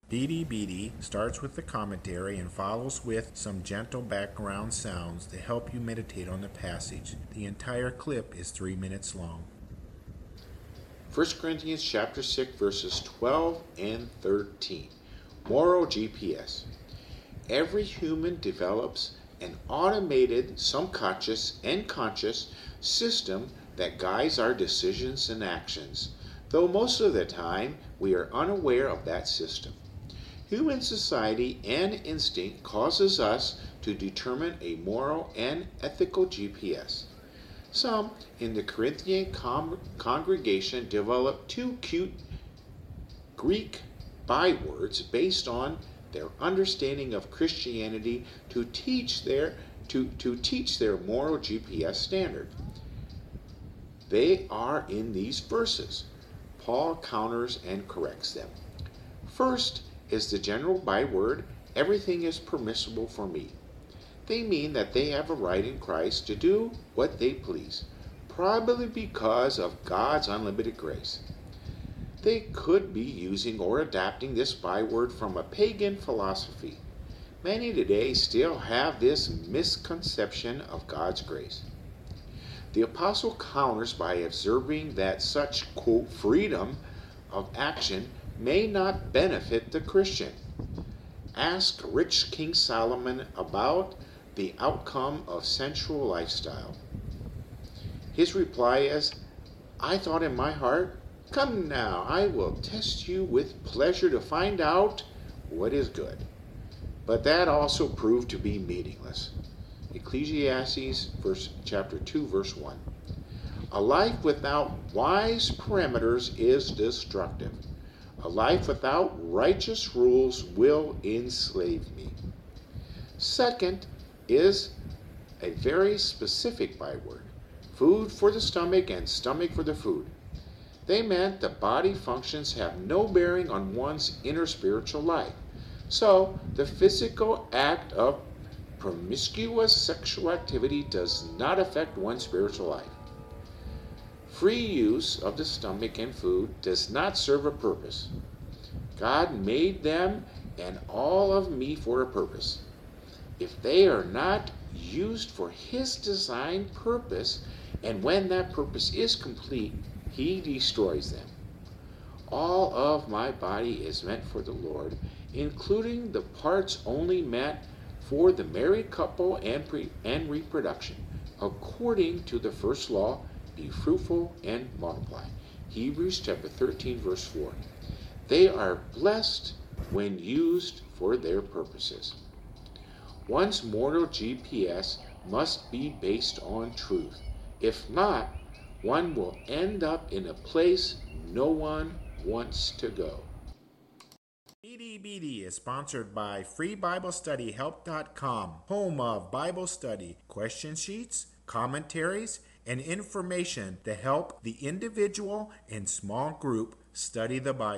Beady Beady starts with the commentary and follows with some gentle background sounds to help you meditate on the passage. The entire clip is 3 minutes long. 1 Corinthians chapter 6, verses 12 and 13. Moral GPS. Every human develops an automated, subconscious, and conscious system that guides our decisions and actions, though most of the time we are unaware of that system. Human society and instinct causes us to determine a moral and ethical GPS. Some in the Corinthian congregation developed two cute Greek bywords based on their understanding of Christianity to teach their moral GPS standard. They are in these verses. Paul counters and corrects them. First is the general byword, everything is permissible for me. They mean that they have a right in Christ to do what they please, probably because of God's unlimited grace. They could be using or adapting this byword from a pagan philosophy. Many today still have this misconception of God's grace. The apostle counters by observing that such, quote, freedom of action may not benefit the Christian. Ask rich King Solomon about the outcome of sensual lifestyle. His reply is, I thought in my heart, come now, I will test you with pleasure to find out what is good. But that also proved to be meaningless. Ecclesiastes chapter 2, verse 1. A life without wise parameters is destructive. A life without righteous rules will enslave me. Second is a very specific byword. Food for the stomach and stomach for the food. They meant the body functions have no bearing on one's inner spiritual life. So the physical act of promiscuous sexual activity does not affect one's spiritual life. Free use of the stomach and food does not serve a purpose. God made them and all of me for a purpose. If they are not used for His designed purpose, and when that purpose is complete, He destroys them. All of my body is meant for the Lord, including the parts only meant for the married couple and reproduction, according to the first law, be fruitful and multiply. Hebrews chapter 13, verse 4. They are blessed when used for their purposes. One's moral GPS must be based on truth. If not, one will end up in a place no one wants to go. Beady Beady is sponsored by FreeBibleStudyHelp.com, home of Bible study, question sheets, commentaries, and information to help the individual and small group study the Bible.